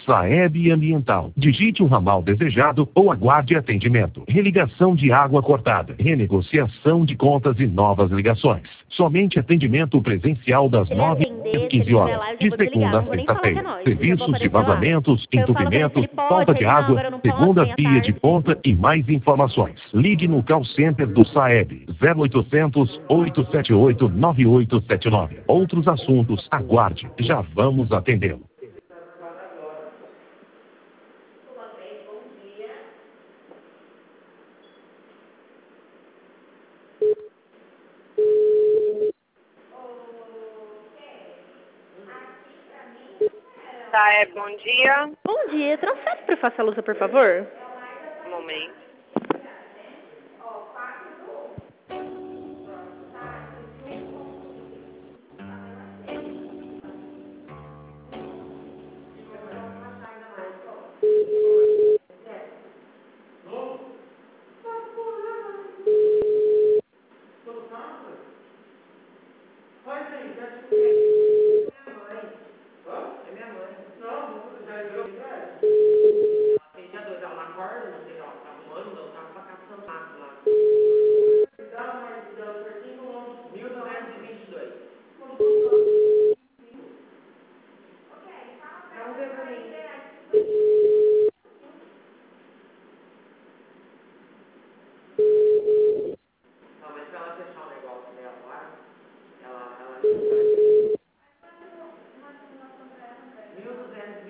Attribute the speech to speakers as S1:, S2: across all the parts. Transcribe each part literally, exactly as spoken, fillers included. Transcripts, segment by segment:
S1: Saeb Ambiental. Digite o ramal desejado ou aguarde atendimento. Religação de água cortada. Renegociação de contas e novas ligações. Somente atendimento presencial das
S2: Se ele
S1: nove
S2: atender,
S1: às quinze
S2: se ele estiver
S1: horas.
S2: lá, eu já
S1: De
S2: vou desligar.
S1: segunda a
S2: Não vou nem falar que é
S1: sexta-feira.
S2: nós. Eu já vou
S1: Serviços de
S2: aparecer lá.
S1: vazamentos,
S2: Eu falo pra ele se
S1: entupimentos,
S2: ele pode,
S1: falta
S2: se
S1: de
S2: ele não,
S1: água,
S2: agora eu não posso,
S1: segunda
S2: vem à
S1: via de
S2: tarde.
S1: ponta e mais informações. Ligue no call center do Saeb. zero oitocentos, oitocentos e setenta e oito, nove oito sete nove. Outros assuntos, aguarde. Já vamos atendê-lo.
S3: Tá, é bom dia.
S2: Bom dia, transfere para Faça Lusa, por favor.
S3: Um momento.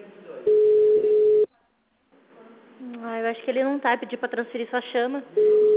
S2: Ah, eu acho que ele não tá, pediu pra transferir sua chama.